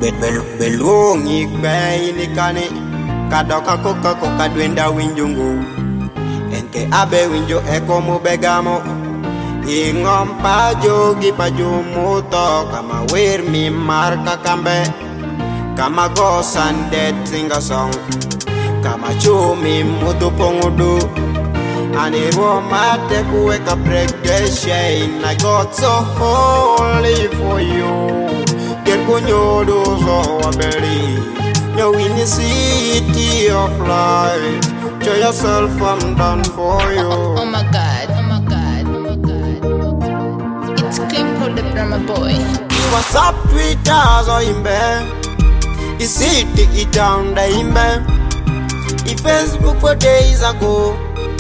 Belungi kwe inikane kadoka koka koka dwenda winjungu enke abe winjo eko mubegamo ingom pajogi pajumuto kama wir mi marka kambe kama gosan dead singa song kama chumi mutu pongudu anirwo mate kuweka break the shame. I got so holy for you. Get kunyodo so wabeli. You're in the city of life. Show yourself I'm done for you. Oh my God, oh my God, oh my God, oh my God. It's Climpo the drama boy. What's up Twitter so imbe. The city it down the imbe. The Facebook for days ago.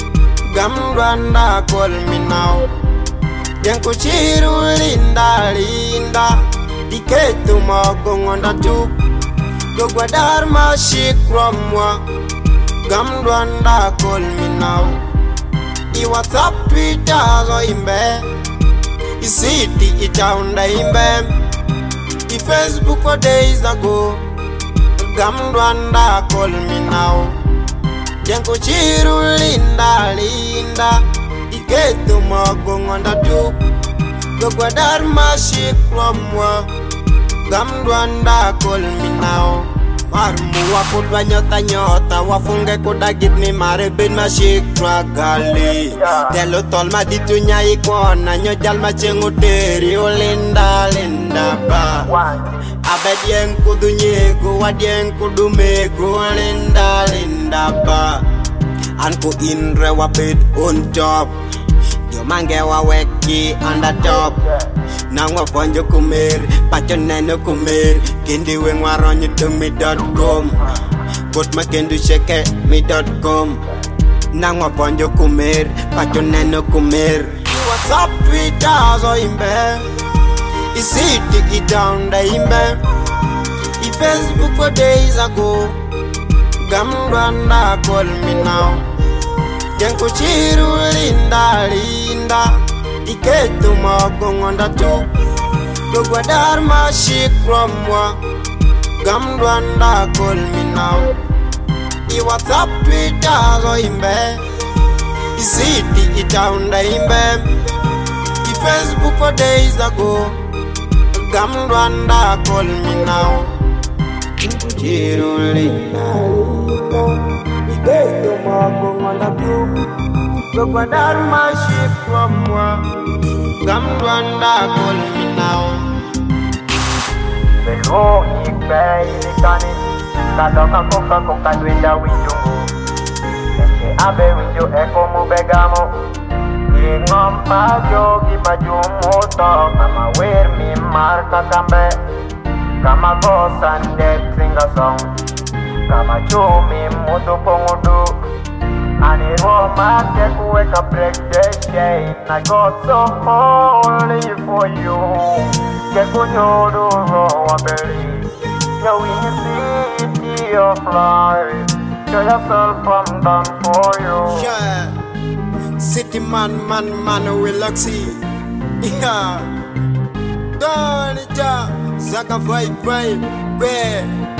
Gamranda call me now. Yanko chiru linda linda. Diketu magongonda tu. Dogwa dharma shikromwa. Gamranda call me now. I WhatsApp Twitter so imbe. I city it down the imbe. I Facebook for days ago. Gamranda call me now. Yanko chiru linda linda. Iketu magongonda tu. Dogwa dharma shikromwa. Gamranda call me now. Marmu wakudwa nyota nyota. Wafunge kudagit ni mare bin mashikra gali. Delo tol maditunya ikona. Nyojal machengu deri o linda linda ba. Abedien kudu nyego. Wadien kudu mego linda linda ba. Anku inre wabed on top. Mange wa weki under top. Nangwa fonjo kumer, pacho neno kumer. Kendi wengwa ronyo tumi.com. Put ma kendu sheke me.com. Nangwa fonjo kumer, pacho neno kumer. What's up Twitter so imbe. I city it down the imbe. I Facebook for days ago. Gamranda call me now. Yanko chiru linda linda. Iketu magongonda tu. Dogwa dharma shikromwa. Gamranda call me now. I WhatsApp Twitter so imbe. I city it down the imbe. I Facebook for days ago. Gamranda call me now. Yanko chiru linda linda. Iketu magongonda tu. Dogwa dharma shikromwa. Gamranda call me now. Belungi kwe inikane kadoka koka koka dwenda winjungu enke abe winjo eko mubegamo ingom pajogi pajumuto kama wir mi marka kambe kama gosan dead singa song kama chumi mutu pongudu anirwo mate kuweka break the shame. I got so holy for you. Get kunyodo so wabeli. You're in the city of life. Show yourself I'm done for you. Yeah. City man will look see. Yeah. Don't it, Zaka vibe,